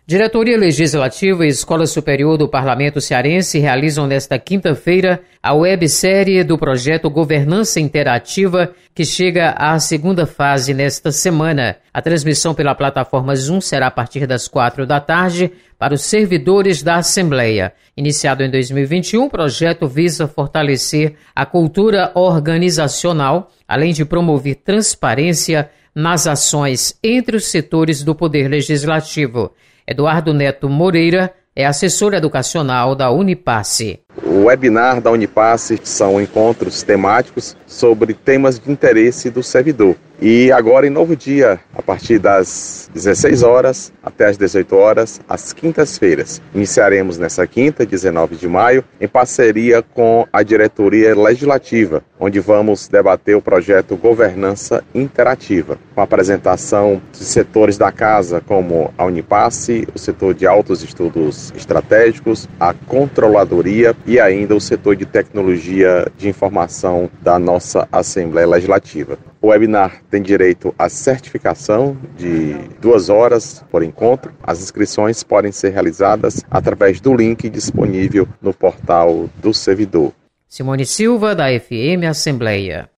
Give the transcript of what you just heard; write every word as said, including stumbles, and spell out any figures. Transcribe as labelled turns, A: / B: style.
A: Diretoria Legislativa e Escola Superior do Parlamento Cearense realizam nesta quinta-feira a websérie do projeto Governança Interativa, que chega à segunda fase nesta semana. A transmissão pela plataforma Zoom será a partir das quatro da tarde para os servidores da Assembleia. Iniciado em dois mil e vinte e um, o projeto visa fortalecer a cultura organizacional, além de promover transparência nas ações entre os setores do Poder Legislativo. Eduardo Neto Moreira é assessor educacional da Unipasse.
B: O webinar da Unipasse são encontros temáticos sobre temas de interesse do servidor. E agora, em novo dia, a partir das dezesseis horas até as dezoito horas, às quintas-feiras. Iniciaremos nessa quinta, dezenove de maio, em parceria com a Diretoria Legislativa, onde vamos debater o projeto Governança Interativa, com a apresentação de setores da casa, como a Unipasse, o setor de altos estudos estratégicos, a controladoria e ainda o setor de tecnologia de informação da nossa Assembleia Legislativa. O webinar tem direito à certificação de duas horas por encontro. As inscrições podem ser realizadas através do link disponível no portal do servidor.
A: Simone Silva, da F M Assembleia.